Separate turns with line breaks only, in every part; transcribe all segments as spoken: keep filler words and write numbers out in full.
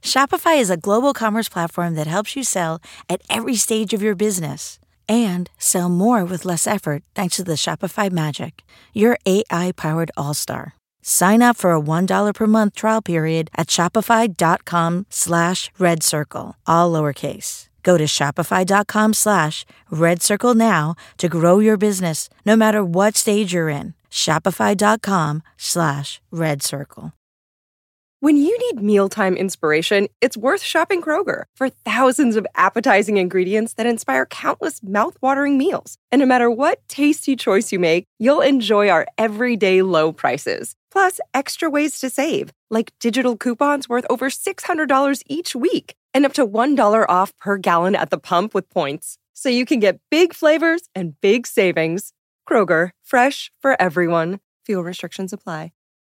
Shopify is a global commerce platform that helps you sell at every stage of your business and sell more with less effort thanks to the Shopify Magic, your A I-powered all-star. Sign up for a one dollar per month trial period at shopify.com slash red circle, all lowercase. Go to shopify.com slash red circle now to grow your business no matter what stage you're in. Shopify.com slash red circle.
When you need mealtime inspiration, it's worth shopping Kroger for thousands of appetizing ingredients that inspire countless mouthwatering meals. And no matter what tasty choice you make, you'll enjoy our everyday low prices. Plus, extra ways to save, like digital coupons worth over six hundred dollars each week and up to one dollar off per gallon at the pump with points. So you can get big flavors and big savings. Kroger, fresh for everyone. Fuel restrictions apply.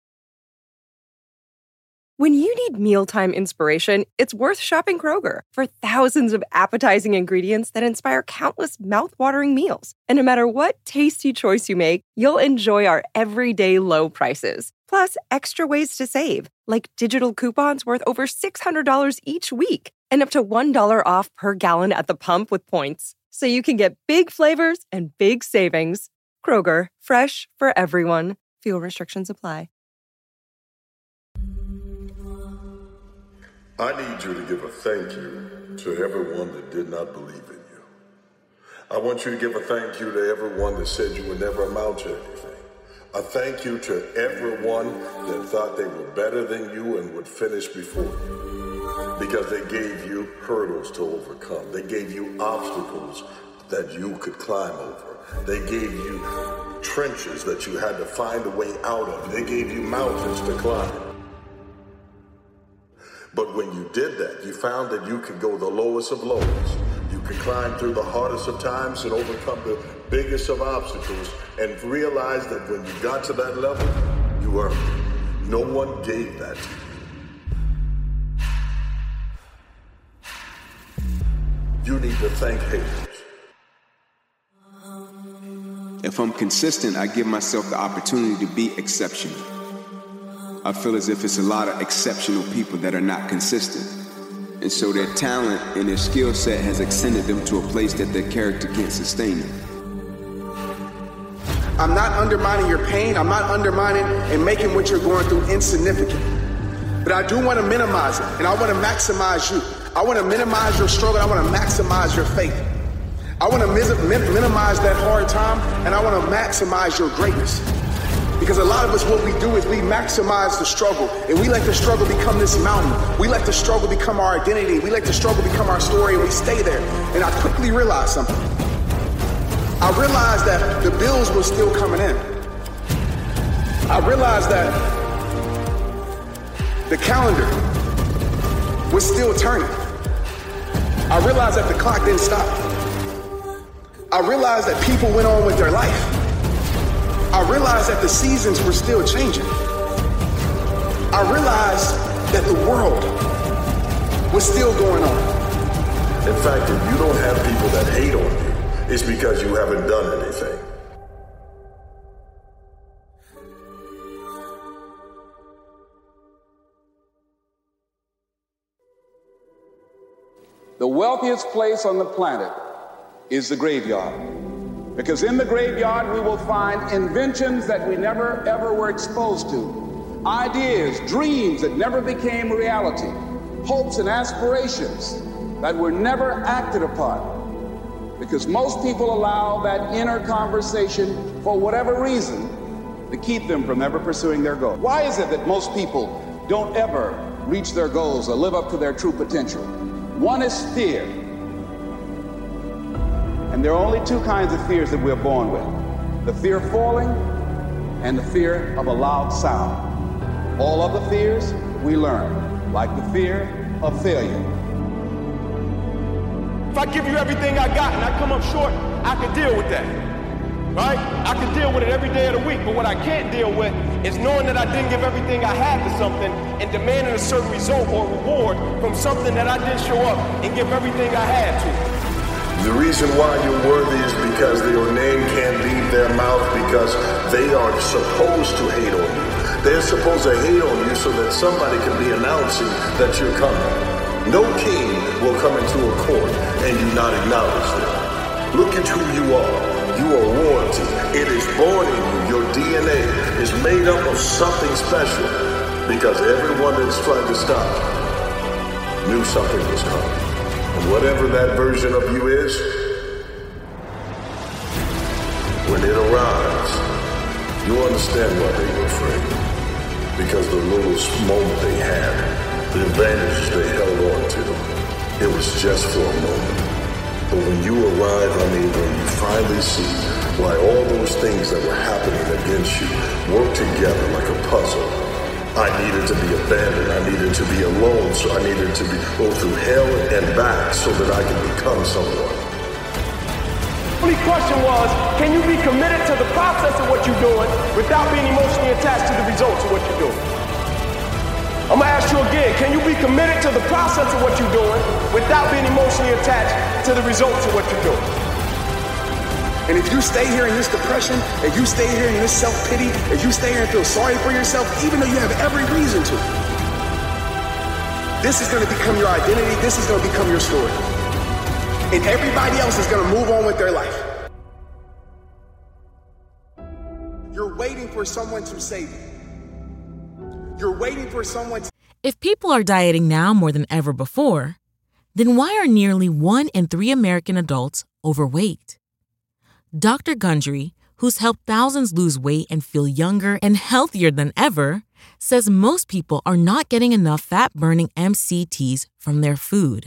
When you need mealtime inspiration, it's worth shopping Kroger for thousands of appetizing ingredients that inspire countless mouthwatering meals. And no matter what tasty choice you make, you'll enjoy our everyday low prices. Plus, extra ways to save, like digital coupons worth over six hundred dollars each week and up to one dollar off per gallon at the pump with points. So you can get big flavors and big savings. Kroger, fresh for everyone. Fuel restrictions apply.
I need you to give a thank you to everyone that did not believe in you. I want you to give a thank you to everyone that said you would never amount to anything. A thank you to everyone that thought they were better than you and would finish before you. Because they gave you hurdles to overcome. They gave you obstacles that you could climb over. They gave you trenches that you had to find a way out of. They gave you mountains to climb. But when you did that, you found that you could go the lowest of lows. You could climb through the hardest of times and overcome the biggest of obstacles and realize that when you got to that level, you earned it. No one gave that to you. You need to thank haters.
If I'm consistent, I give myself the opportunity to be exceptional. I feel as if it's a lot of exceptional people that are not consistent. And so their talent and their skill set has extended them to a place that their character can't sustain them.
I'm not undermining your pain. I'm not undermining and making what you're going through insignificant. But I do want to minimize it, and I want to maximize you. I want to minimize your struggle. I want to maximize your faith. I want to min- min- minimize that hard time, and I want to maximize your greatness. Because a lot of us, what we do is we maximize the struggle, and we let the struggle become this mountain. We let the struggle become our identity. We let the struggle become our story, and we stay there. And I quickly realized something. I realized that the bills were still coming in. I realized that the calendar was still turning. I realized that the clock didn't stop. I realized that people went on with their life. I realized that the seasons were still changing. I realized that the world was still going on.
In fact, if you don't have people that hate on you, it's because you haven't done anything.
The wealthiest place on the planet is the graveyard. Because in the graveyard, we will find inventions that we never, ever were exposed to. Ideas, dreams that never became reality. Hopes and aspirations that were never acted upon. Because most people allow that inner conversation, for whatever reason, to keep them from ever pursuing their goal. Why is it that most people don't ever reach their goals or live up to their true potential? One is fear. And there are only two kinds of fears that we're born with. The fear of falling and the fear of a loud sound. All other fears we learn, like the fear of failure.
If I give you everything I got and I come up short, I can deal with that, right? I can deal with it every day of the week, but what I can't deal with is knowing that I didn't give everything I had to something and demanding a certain result or reward from something that I didn't show up and give everything I had to.
The reason why you're worthy is because your name can't leave their mouth because they are supposed to hate on you. They're supposed to hate on you so that somebody can be announcing that you're coming. No king will come into a court and you not acknowledge them. Look at who you are. You are royalty. It is born in you. Your D N A is made up of something special because everyone that's tried to stop you knew something was coming. And whatever that version of you is, when it arrives, you understand why they were afraid. Because the little moment they had, the advantages they held on to, it was just for a moment. But when you arrive, I mean, when you finally see why all those things that were happening against you work together like a puzzle. I needed to be abandoned. I needed to be alone. So I needed to be, go through hell and back so that I could become someone.
The only question was, can you be committed to the process of what you're doing without being emotionally attached to the results of what you're doing? I'm gonna ask you again, can you be committed to the process of what you're doing without being emotionally attached to the results of what you're doing?
And if you stay here in this depression, if you stay here in this self-pity, if you stay here and feel sorry for yourself, even though you have every reason to, this is gonna become your identity, this is gonna become your story. And everybody else is gonna move on with their life. You're waiting for someone to save you. You're waiting for someone to...
If people are dieting now more than ever before, then why are nearly one in three American adults overweight? Doctor Gundry, who's helped thousands lose weight and feel younger and healthier than ever, says most people are not getting enough fat-burning M C Ts from their food.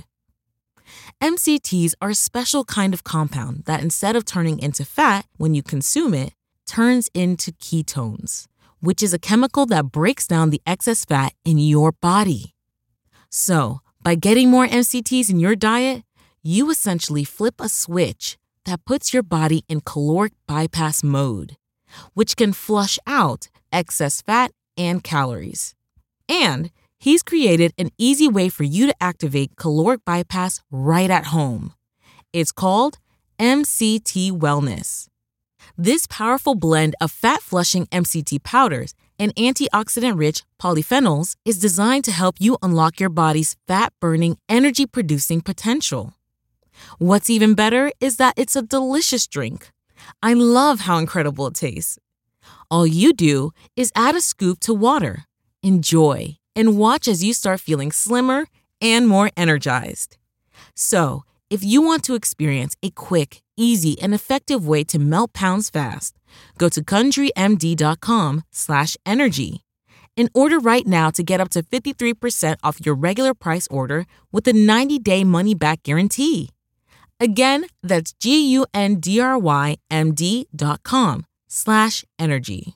M C Ts are a special kind of compound that instead of turning into fat when you consume it, turns into ketones, which is a chemical that breaks down the excess fat in your body. So, by getting more M C Ts in your diet, you essentially flip a switch that puts your body in caloric bypass mode, which can flush out excess fat and calories. And he's created an easy way for you to activate caloric bypass right at home. It's called M C T Wellness. This powerful blend of fat-flushing M C T powders and antioxidant-rich polyphenols is designed to help you unlock your body's fat-burning, energy-producing potential. What's even better is that it's a delicious drink. I love how incredible it tastes. All you do is add a scoop to water, enjoy, and watch as you start feeling slimmer and more energized. So, if you want to experience a quick, easy, and effective way to melt pounds fast, go to CountryMD.com slash energy and order right now to get up to fifty-three percent off your regular price order with a ninety-day money-back guarantee. Again, that's G-U-N-D-R-Y-M-D dot com slash energy.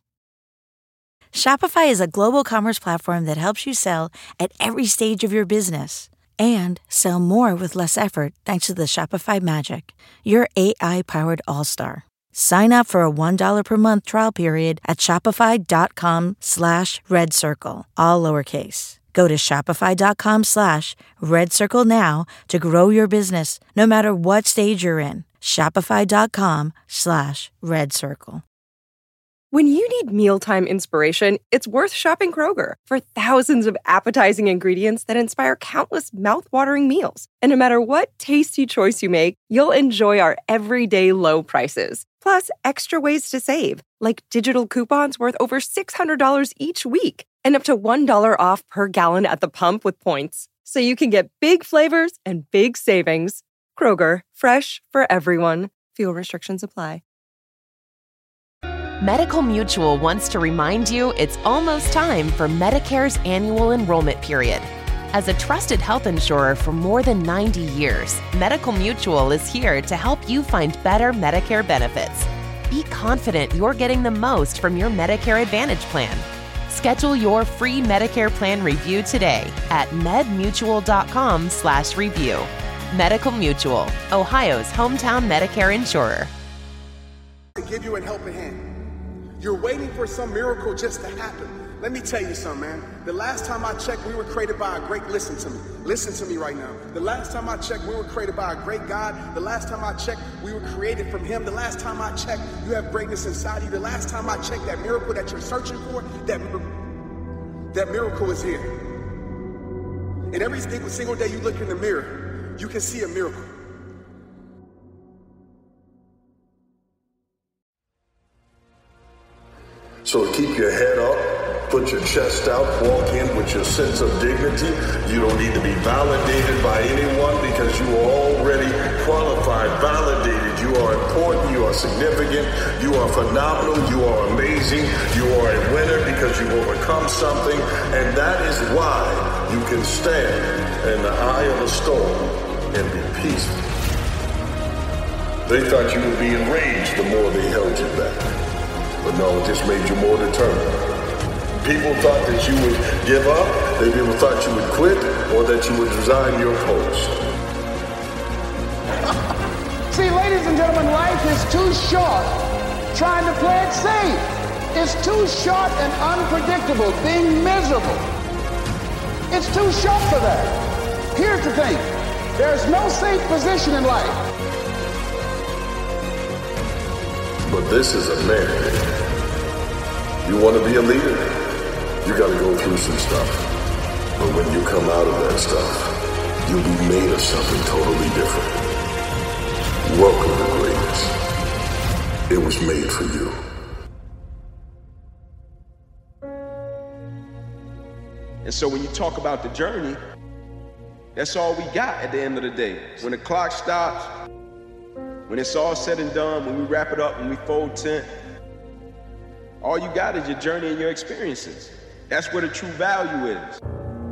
Shopify is a global commerce platform that helps you sell at every stage of your business and sell more with less effort thanks to the Shopify Magic, your A I-powered all-star. Sign up for a one dollar per month trial period at shopify.com slash red circle, all lowercase. Go to shopify.com slash red circle now to grow your business no matter what stage you're in. Shopify.com slash red circle.
When you need mealtime inspiration, it's worth shopping Kroger for thousands of appetizing ingredients that inspire countless mouth-watering meals. And no matter what tasty choice you make, you'll enjoy our everyday low prices. Plus, extra ways to save, like digital coupons worth over six hundred dollars each week and up to one dollar off per gallon at the pump with points. So you can get big flavors and big savings. Kroger, fresh for everyone. Fuel restrictions apply.
Medical Mutual wants to remind you it's almost time for Medicare's annual enrollment period. As a trusted health insurer for more than ninety years, Medical Mutual is here to help you find better Medicare benefits. Be confident you're getting the most from your Medicare Advantage plan. Schedule your free Medicare plan review today at medmutual.com slash review. Medical Mutual, Ohio's hometown Medicare insurer.
To give you a helping hand. You're waiting for some miracle just to happen. Let me tell you something, man. The last time I checked, we were created by a great, listen to me. Listen to me right now. The last time I checked, we were created by a great God. The last time I checked, we were created from Him. The last time I checked, you have greatness inside you. The last time I checked, that miracle that you're searching for, that that miracle is here. And every single day you look in the mirror, you can see a miracle.
So keep your head up, put your chest out, walk in with your sense of dignity. You don't need to be validated by anyone because you are already qualified, validated. You are important, you are significant, you are phenomenal, you are amazing, you are a winner because you've overcome something, and that is why you can stand in the eye of a storm and be peaceful. They thought you would be enraged the more they held you back. But no, it just made you more determined. People thought that you would give up, they people thought you would quit, or that you would resign your post.
See, ladies and gentlemen, life is too short trying to play it safe. It's too short and unpredictable, being miserable. It's too short for that. Here's the thing. There's no safe position in life.
But this is a mandate. You want to be a leader, you got to go through some stuff. But when you come out of that stuff, you'll be made of something totally different. Welcome to greatness. It was made for you.
And so when you talk about the journey, that's all we got at the end of the day. When the clock stops, when it's all said and done, when we wrap it up, when we fold tent, all you got is your journey and your experiences. That's where the true value is.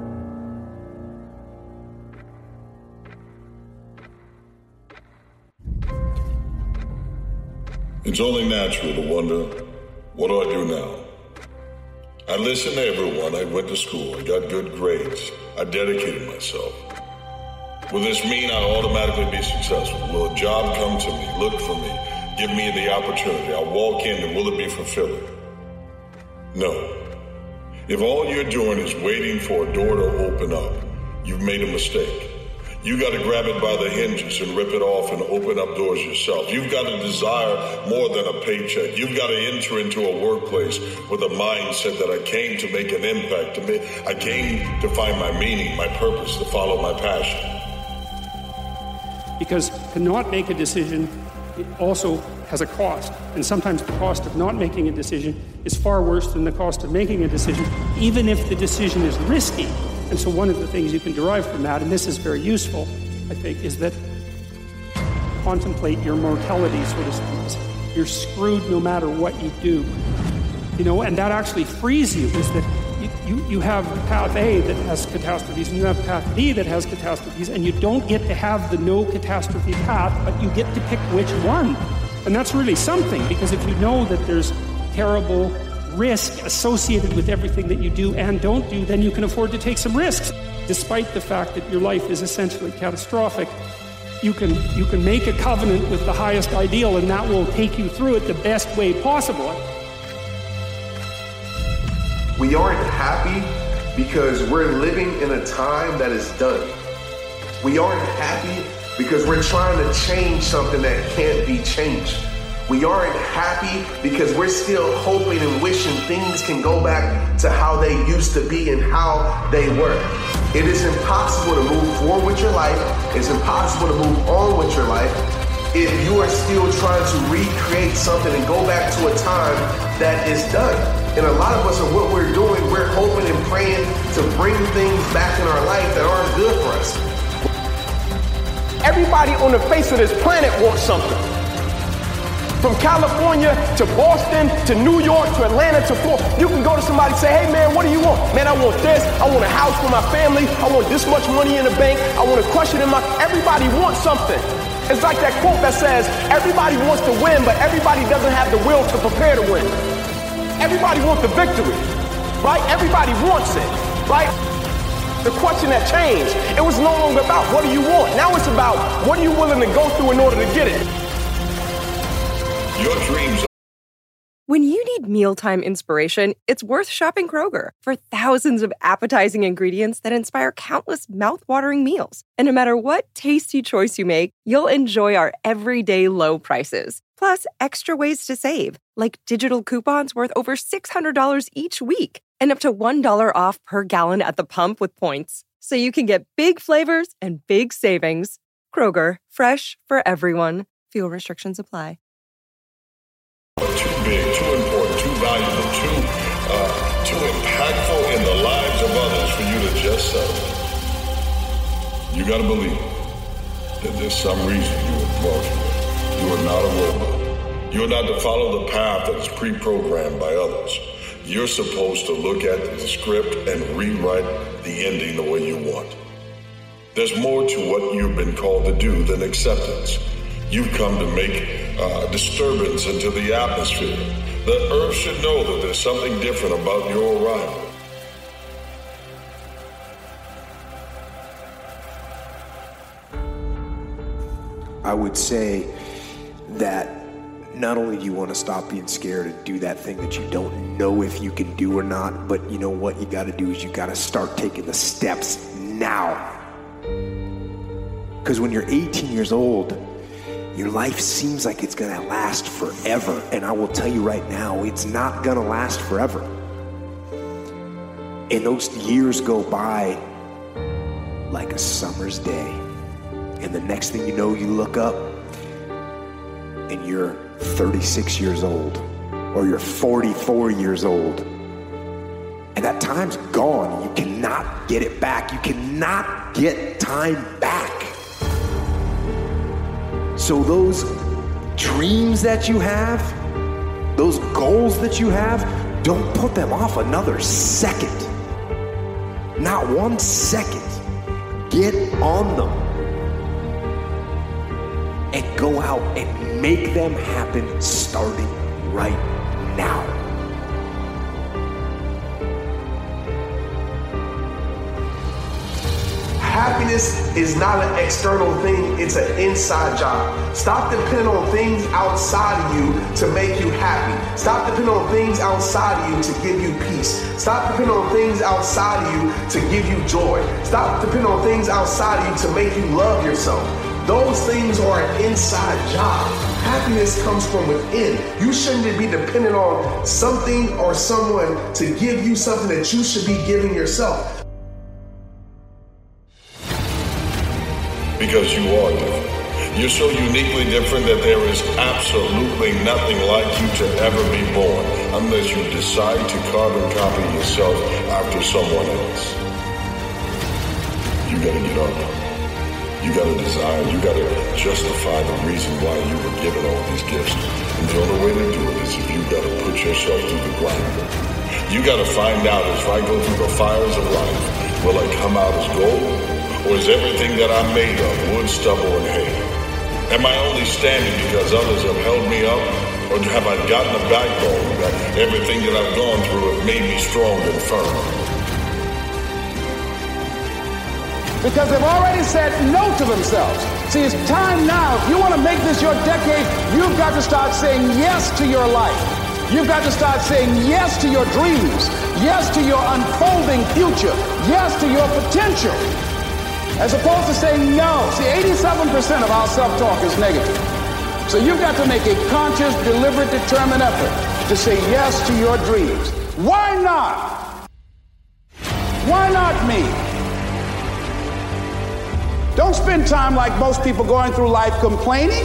It's only natural to wonder, what do I do now? I listened to everyone. I went to school. I got good grades. I dedicated myself. Will this mean I'll automatically be successful? Will a job come to me, look for me, give me the opportunity? I'll walk in and will it be fulfilling? No. If all you're doing is waiting for a door to open up, you've made a mistake. You got to grab it by the hinges and rip it off and open up doors yourself. You've got to desire more than a paycheck. You've got to enter into a workplace with a mindset that I came to make an impact. To me, I came to find my meaning, my purpose, to follow my passion.
Because to not make a decision, it also has a cost. And sometimes the cost of not making a decision is far worse than the cost of making a decision, even if the decision is risky. And so one of the things you can derive from that, and this is very useful, I think, is that contemplate your mortality, so to speak. You're screwed no matter what you do. You know, and that actually frees you, is that you, you, you have path A that has catastrophes, and you have path B that has catastrophes, and you don't get to have the no catastrophe path, but you get to pick which one. And that's really something, because if you know that there's terrible risk associated with everything that you do and don't do, then you can afford to take some risks. Despite the fact that your life is essentially catastrophic, you can you can make a covenant with the highest ideal, and that will take you through it the best way possible.
We aren't happy because we're living in a time that is done. We aren't happy because we're trying to change something that can't be changed. We aren't happy because we're still hoping and wishing things can go back to how they used to be and how they were. It is impossible to move forward with your life. It's impossible to move on with your life if you are still trying to recreate something and go back to a time that is done. And a lot of us are what we're doing, we're hoping and praying to bring things back in our life that aren't good for us.
Everybody on the face of this planet wants something. From California to Boston to New York to Atlanta to Florida, you can go to somebody and say, hey man, what do you want? Man, I want this. I want a house for my family. I want this much money in the bank. I want to crush it in my... Everybody wants something. It's like that quote that says, everybody wants to win, but everybody doesn't have the will to prepare to win. Everybody wants the victory, right? Everybody wants it, right? The question that changed, it was no longer about what do you want. Now it's about what are you willing to go through in order to get it.
Your dreams.
When you need mealtime inspiration, it's worth shopping Kroger for thousands of appetizing ingredients that inspire countless mouth-watering meals. And no matter what tasty choice you make, you'll enjoy our everyday low prices. Plus, extra ways to save, like digital coupons worth over six hundred dollars each week. and up to one dollar off per gallon at the pump with points. So you can get big flavors and big savings. Kroger, fresh for everyone. Fuel restrictions apply.
Too big, too important, too valuable, too, uh, too impactful in the lives of others for you to just settle. You gotta believe that there's some reason you were brought here. You are not a robot. You are not to follow the path that is pre-programmed by others. You're supposed to look at the script and rewrite the ending the way you want. There's more to what you've been called to do than acceptance. You've come to make uh, disturbance into the atmosphere. The earth should know that there's something different about your arrival.
I would say that not only do you want to stop being scared and do that thing that you don't know if you can do or not, but you know what you got to do is you got to start taking the steps now. Because when you're eighteen years old, your life seems like it's going to last forever. And I will tell you right now, it's not going to last forever. And those years go by like a summer's day. And the next thing you know, you look up and you're thirty-six years old, or you're forty-four years old. And that time's gone. You cannot get it back. You cannot get time back. So those dreams that you have, those goals that you have, don't put them off another second. Not one second. Get on them. And go out and make them happen starting right now.
Happiness is not an external thing, it's an inside job. Stop depending on things outside of you to make you happy. Stop depending on things outside of you to give you peace. Stop depending on things outside of you to give you joy. Stop depending on things outside of you to make you love yourself. Those things are an inside job. Happiness comes from within. You shouldn't be dependent on something or someone to give you something that you should be giving yourself.
Because you are different. You're so uniquely different that there is absolutely nothing like you to ever be born unless you decide to carbon copy yourself after someone else. You gotta get up. You gotta desire. You gotta justify the reason why you were given all these gifts. And the only way to do it is if you gotta put yourself through the grind. You gotta find out if I go through the fires of life, will I come out as gold? Or is everything that I'm made of wood, stubble, and hay? Am I only standing because others have held me up? Or have I gotten a backbone that everything that I've gone through has made me strong and firm?
Because they've already said no to themselves. See, it's time now. If you want to make this your decade, you've got to start saying yes to your life. You've got to start saying yes to your dreams, yes to your unfolding future, yes to your potential. As opposed to saying no. See, eighty-seven percent of our self-talk is negative. So you've got to make a conscious, deliberate, determined effort to say yes to your dreams. Why not? Why not me? Don't spend time like most people going through life complaining.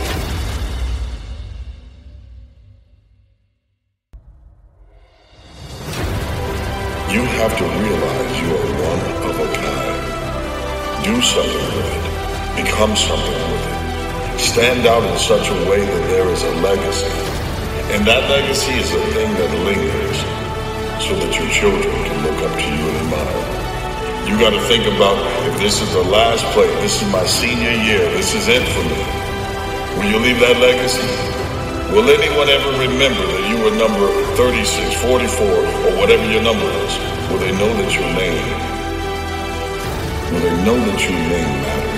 You have to realize you are one of a kind. Do something with it. Become something with it. Stand out in such a way that there is a legacy. And that legacy is a thing that lingers so that your children can look up to you and admire. You got to think about, if this is the last play, this is my senior year, this is it for me. Will you leave that legacy? Will anyone ever remember that you were number thirty-six, forty-four, or whatever your number is? Will they know that your name Will they know that your name matters?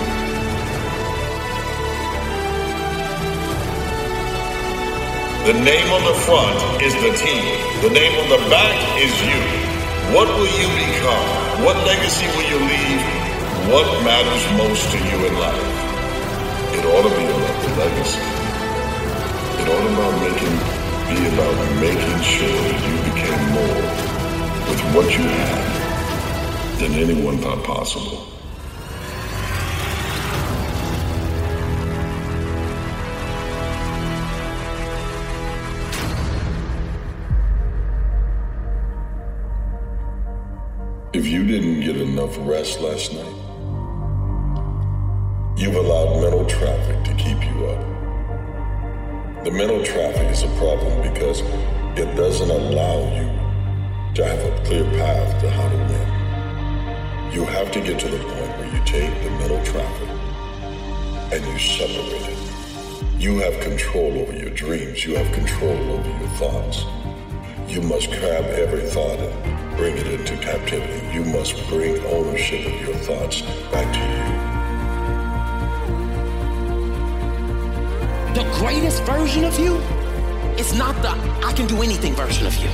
The name on the front is the team. The name on the back is you. What will you become? What legacy will you leave? What matters most to you in life? It ought to be about the legacy. It ought to about making, be about making sure that you became more with what you have than anyone thought possible. If you didn't get enough rest last night, you've allowed mental traffic to keep you up. The mental traffic is a problem because it doesn't allow you to have a clear path to how to win. You have to get to the point where you take the mental traffic and you separate it. You have control over your dreams. You have control over your thoughts. You must grab every thought and bring it into captivity. You must bring ownership of your thoughts back to
you. The greatest version of you is not the I can do anything version of you.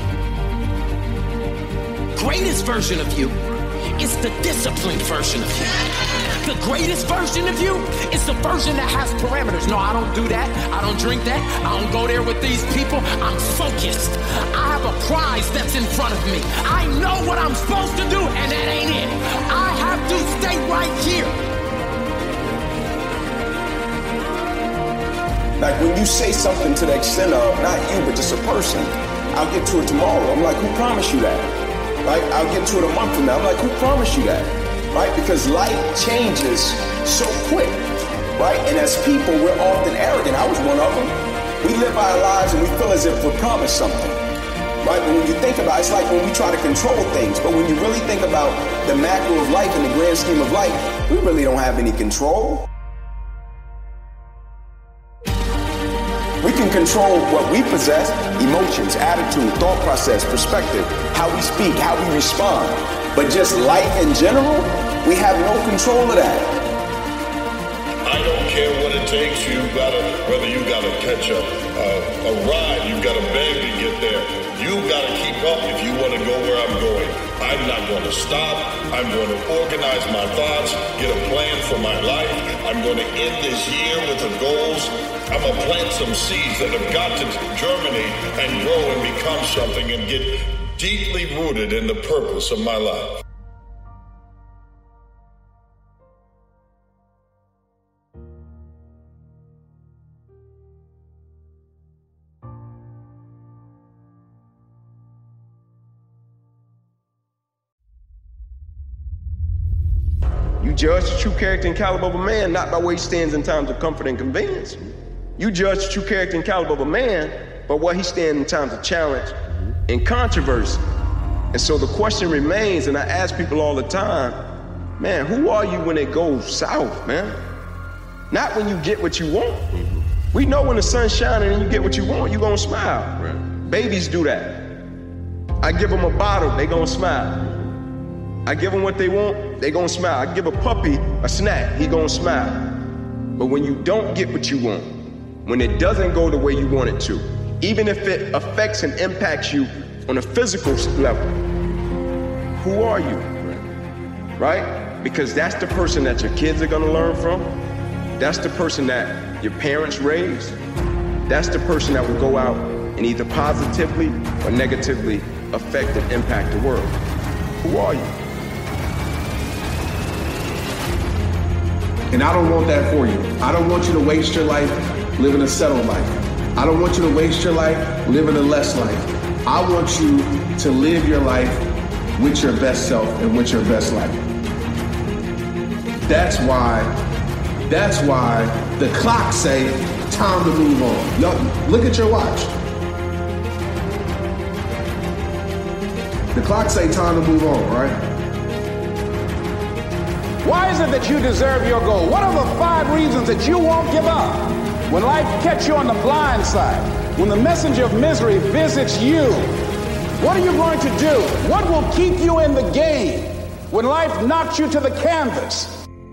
Greatest version of you is the disciplined version of you. The greatest version of you is the version that has parameters. No, I don't do that. I don't drink that. I don't go there with these people. I'm focused. I have a prize that's in front of me. I know what I'm supposed to do, and that ain't it. I have to stay right here.
Like when you say something to the extent of, not you, but just a person, I'll get to it tomorrow. I'm like, who promised you that? Right? I'll get to it a month from now. I'm like, who promised you that? Right? Because life changes so quick, right? And as people, we're often arrogant. I was one of them. We live our lives and we feel as if we're promised something, right? But when you think about it, it's like when we try to control things. But when you really think about the macro of life and the grand scheme of life, we really don't have any control. We can control what we possess: emotions, attitude, thought process, perspective, how we speak, how we respond. But just life in general, we have no control of that.
I don't care what it takes. You gotta, whether you gotta catch a, a, a ride, you gotta beg to get there. You gotta keep up if you wanna go where I'm going. I'm not gonna stop. I'm gonna organize my thoughts, get a plan for my life. I'm gonna end this year with the goals. I'm gonna plant some seeds that have got to germinate and grow and become something and get deeply rooted in the purpose of my life.
You judge the true character and caliber of a man not by where he stands in times of comfort and convenience. You judge the true character and caliber of a man by where he stands in times of challenge and controversy. And so the question remains, and I ask people all the time, man, who are you when it goes south, man? Not when you get what you want. We know when the sun's shining and you get what you want, you're gonna smile. Right. Babies do that. I give them a bottle, they gonna smile. I give them what they want, they gonna smile. I give a puppy a snack, he gonna smile. But when you don't get what you want, when it doesn't go the way you want it to, even if it affects and impacts you on a physical level, who are you? Right? Because that's the person that your kids are gonna learn from. That's the person that your parents raised. That's the person that will go out and either positively or negatively affect and impact the world. Who are you?
And I don't want that for you. I don't want you to waste your life living a settled life. I don't want you to waste your life living a less life. I want you to live your life with your best self and with your best life. That's why, that's why the clocks say time to move on. Y'all, look at your watch. The clocks say time to move on, right?
Why is it that you deserve your goal? What are the five reasons that you won't give up? When life catches you on the blind side, when the messenger of misery visits you, what are you going to do? What will keep you in the game when life knocks you to the canvas?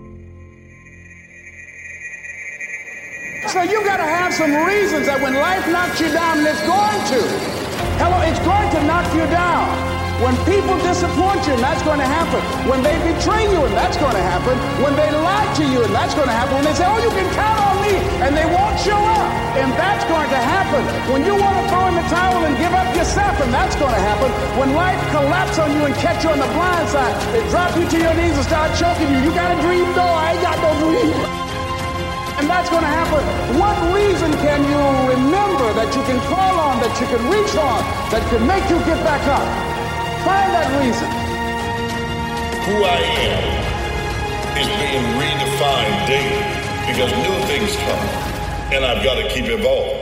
So you've got to have some reasons that when life knocks you down, and it's going to, hello, it's going to knock you down. When people disappoint you, and that's going to happen. When they betray you, and that's going to happen. When they lie to you, and that's going to happen. When they say, oh, you can count on me, and they won't show up, and that's going to happen. When you want to throw in the towel and give up yourself, and that's going to happen. When life collapses on you and catch you on the blind side, they drop you to your knees and start choking you. You got a dream? No, I ain't got no dream. And that's going to happen. What reason can you remember that you can call on, that you can reach on, that can make you get back up? Find that reason.
Who I am is being redefined daily because new things come, and I've got to keep evolving.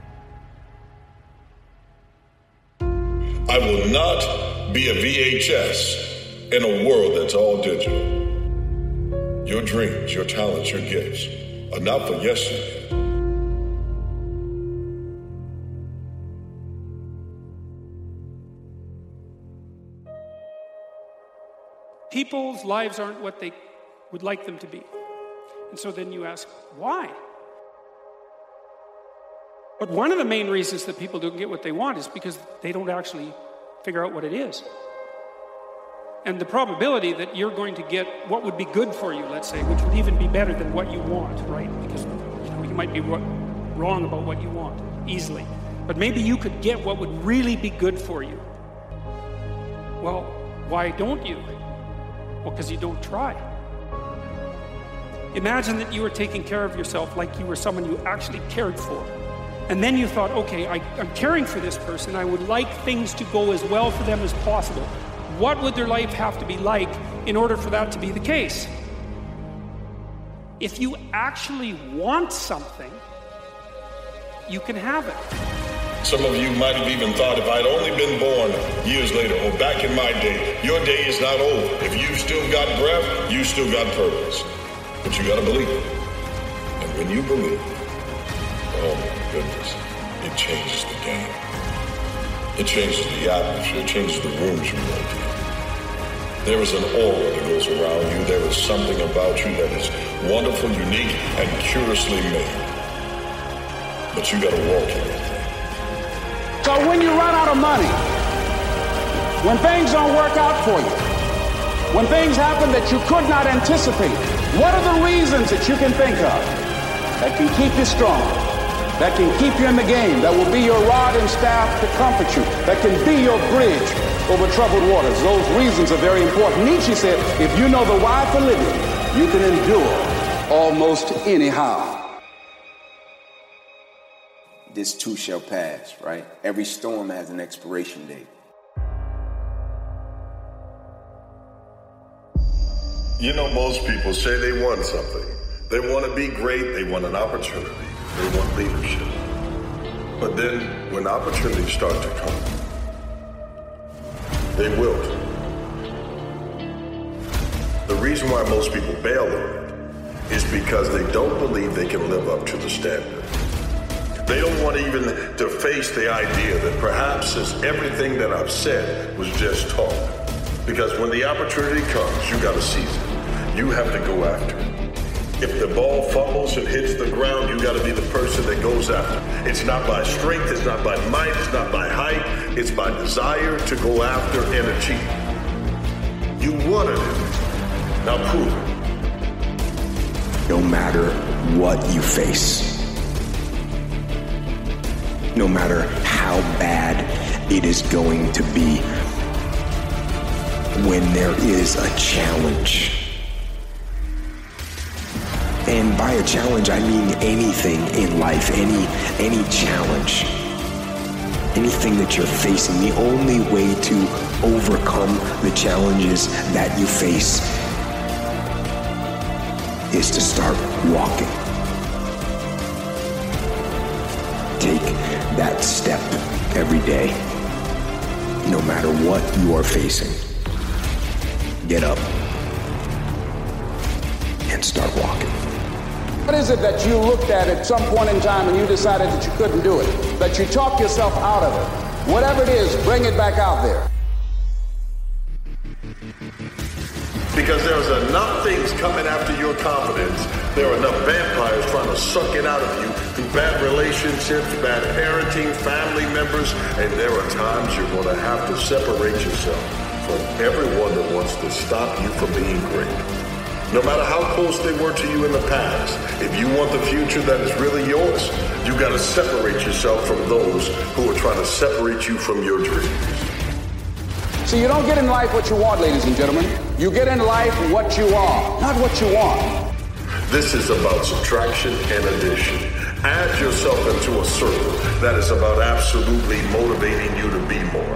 I will not be a V H S in a world that's all digital. Your dreams, your talents, your gifts are not for yesterday.
People's lives aren't what they would like them to be. And so then you ask, why? But one of the main reasons that people don't get what they want is because they don't actually figure out what it is. And the probability that you're going to get what would be good for you, let's say, which would even be better than what you want, right? Because you know, you might be wrong about what you want easily. But maybe you could get what would really be good for you. Well, why don't you? Well, because you don't try. Imagine that you were taking care of yourself like you were someone you actually cared for. And then you thought, okay, I, I'm caring for this person. I would like things to go as well for them as possible. What would their life have to be like in order for that to be the case? If you actually want something, you can have it.
Some of you might have even thought if I'd only been born years later or back in my day, your day is not over. If you've still got breath, you still got purpose. But you gotta believe it. And when you believe it, oh my goodness, it changes the game. It changes the atmosphere, it changes the rooms you walk in. There is an aura that goes around you. There is something about you that is wonderful, unique, and curiously made. But you gotta walk in it.
So when you run out of money, when things don't work out for you, when things happen that you could not anticipate, what are the reasons that you can think of that can keep you strong, that can keep you in the game, that will be your rod and staff to comfort you, that can be your bridge over troubled waters? Those reasons are very important. Nietzsche said, if you know the why for living, you can endure almost anyhow.
This too shall pass, right? Every storm has an expiration date.
You know, most people say they want something. They want to be great. They want an opportunity. They want leadership. But then when opportunities start to come, they wilt. The reason why most people bail on it is because they don't believe they can live up to the standard. They don't want even to face the idea that perhaps this, everything that I've said was just talk. Because when the opportunity comes, you got to seize it. You have to go after it. If the ball fumbles and hits the ground, you got to be the person that goes after it. It's not by strength, it's not by might, it's not by height, it's by desire to go after and achieve. You wanted it. Now prove it.
No matter what you face, no matter how bad it is going to be, when there is a challenge, and by a challenge I mean anything in life, any any challenge, anything that you're facing, the only way to overcome the challenges that you face is to start walking. Take that step every day, no matter what you are facing. Get up and start walking.
What is it that you looked at at some point in time and you decided that you couldn't do it, that you talked yourself out of it? Whatever it is, bring it back out there.
Because there's enough things coming after your confidence There are enough vampires trying to suck it out of you through bad relationships, bad parenting, family members, and there are times you're going to have to separate yourself from everyone that wants to stop you from being great. No matter how close they were to you in the past, if you want the future that is really yours, you got to separate yourself from those who are trying to separate you from your dreams.
See, you don't get in life what you want, ladies and gentlemen. You get in life what you are, not what you want.
This is about subtraction and addition. Add yourself into a circle that is about absolutely motivating you to be more.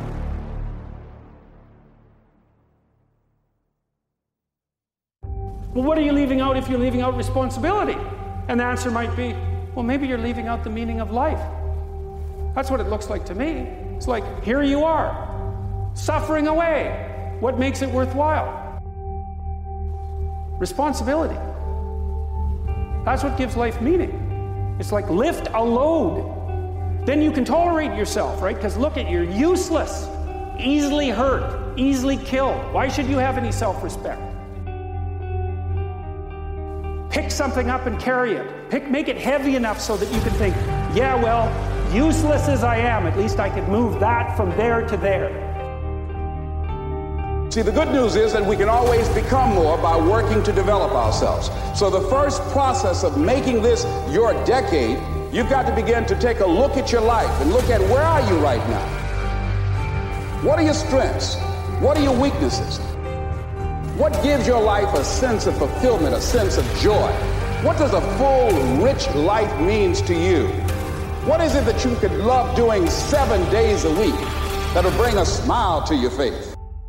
Well, what are you leaving out if you're leaving out responsibility? And the answer might be, well, maybe you're leaving out the meaning of life. That's what it looks like to me. It's like, here you are, suffering away. What makes it worthwhile? Responsibility. That's what gives life meaning. It's like lift a load. Then you can tolerate yourself, right? Because look at, you're useless, easily hurt, easily killed. Why should you have any self-respect? Pick something up and carry it. Pick, make it heavy enough so that you can think, yeah, well, useless as I am, at least I could move that from there to there.
See, the good news is that we can always become more by working to develop ourselves. So the first process of making this your decade, you've got to begin to take a look at your life and look at where are you right now? What are your strengths? What are your weaknesses? What gives your life a sense of fulfillment, a sense of joy? What does a full, rich life means to you? What is it that you could love doing seven days a week that'll bring a smile to your face?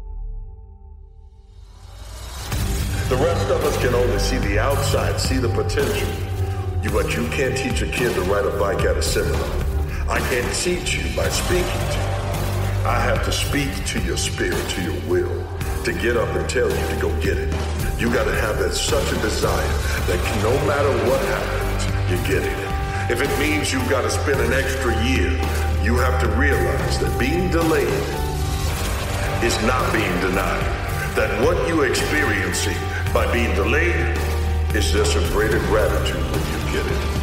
The rest of us can only see the outside, see the potential. You, but you can't teach a kid to ride a bike at a seminar. I can't teach you by speaking to you. I have to speak to your spirit, to your will, to get up and tell you to go get it. You got to have that such a desire that no matter what happens, you get it. If it means you've got to spend an extra year, you have to realize that being delayed is not being denied. That what you're experiencing by being delayed is just a greater gratitude when you get it.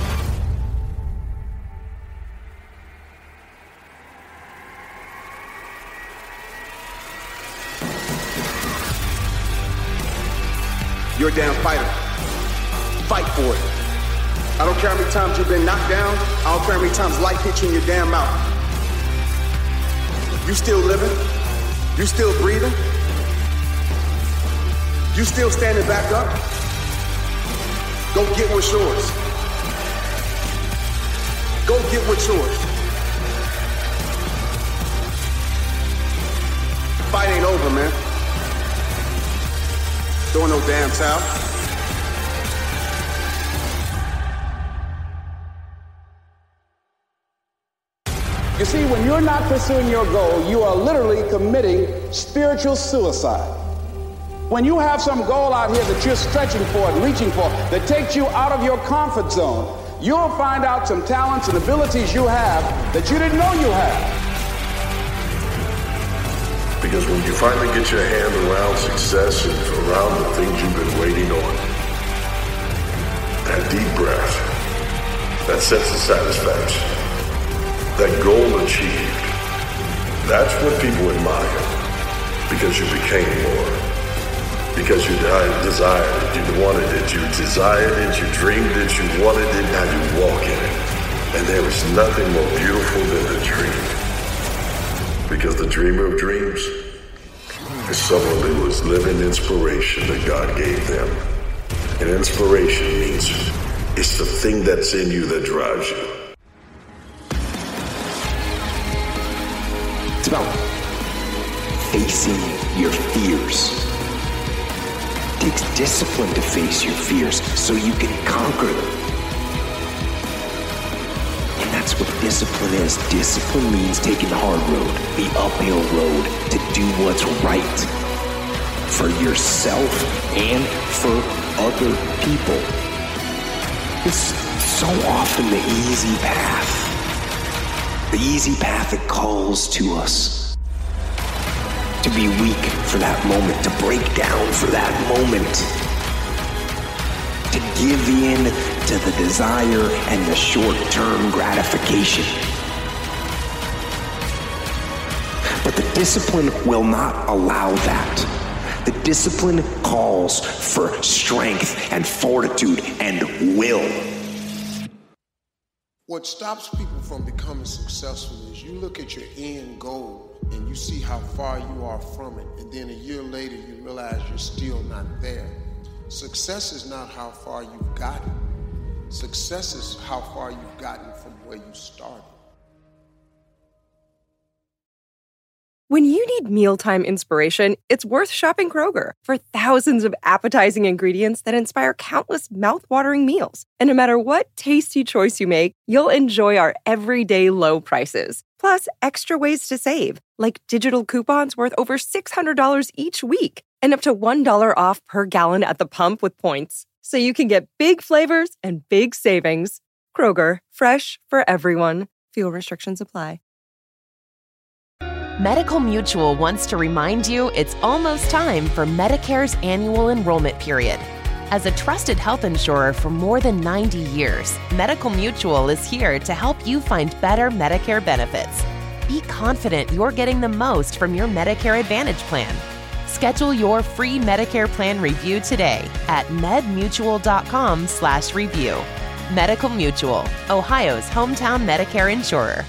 You're a damn fighter. Fight for it. I don't care how many times you've been knocked down. I don't care how many times life hit you in your damn mouth. You still living. You still breathing. You still standing back up? Go get what's yours. Go get what's yours. Fight ain't over, man. Throwing no damn towel.
You see, when you're not pursuing your goal, you are literally committing spiritual suicide. When you have some goal out here that you're stretching for and reaching for that takes you out of your comfort zone, you'll find out some talents and abilities you have that you didn't know you had.
Because when you finally get your hand around success and around the things you've been waiting on, that deep breath, that sense of satisfaction, that goal achieved, that's what people admire. Because you became more. Because you desired it, you wanted it, you desired it, you dreamed it, you wanted it, now you walk in it. And there is nothing more beautiful than the dream. Because the dreamer of dreams is someone who is living inspiration that God gave them. And inspiration means it's the thing that's in you that drives you.
It's about facing your fears. It takes discipline to face your fears so you can conquer them. And that's what discipline is. Discipline means taking the hard road, the uphill road, to do what's right for yourself and for other people. It's so often the easy path. The easy path that calls to us. To be weak for that moment, to break down for that moment. to give in to the desire and the short-term gratification. But the discipline will not allow that. The discipline calls for strength and fortitude and will.
What stops people from becoming successful is you look at your end goal and you see how far you are from it, and then a year later you realize you're still not there. Success is not how far you've gotten. Success is how far you've gotten from where you started.
When you need mealtime inspiration, it's worth shopping Kroger for thousands of appetizing ingredients that inspire countless mouth-watering meals. And no matter what tasty choice you make, you'll enjoy our everyday low prices. Plus, extra ways to save, like digital coupons worth over six hundred dollars each week and up to one dollar off per gallon at the pump with points. So you can get big flavors and big savings. Kroger, fresh for everyone. Fuel restrictions apply.
Medical Mutual wants to remind you it's almost time for Medicare's annual enrollment period. As a trusted health insurer for more than ninety years, Medical Mutual is here to help you find better Medicare benefits. Be confident you're getting the most from your Medicare Advantage plan. Schedule your free Medicare plan review today at medmutual.com slash review. Medical Mutual, Ohio's hometown Medicare insurer.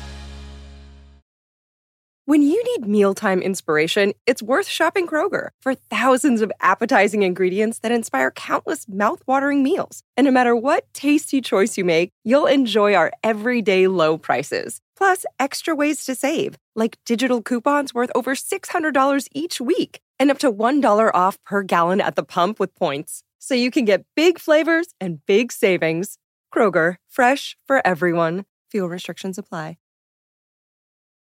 When you need mealtime inspiration, it's worth shopping Kroger for thousands of appetizing ingredients that inspire countless mouth-watering meals. And no matter what tasty choice you make, you'll enjoy our everyday low prices. Plus, extra ways to save, like digital coupons worth over six hundred dollars each week and up to one dollar off per gallon at the pump with points. So you can get big flavors and big savings. Kroger, fresh for everyone. Fuel restrictions apply.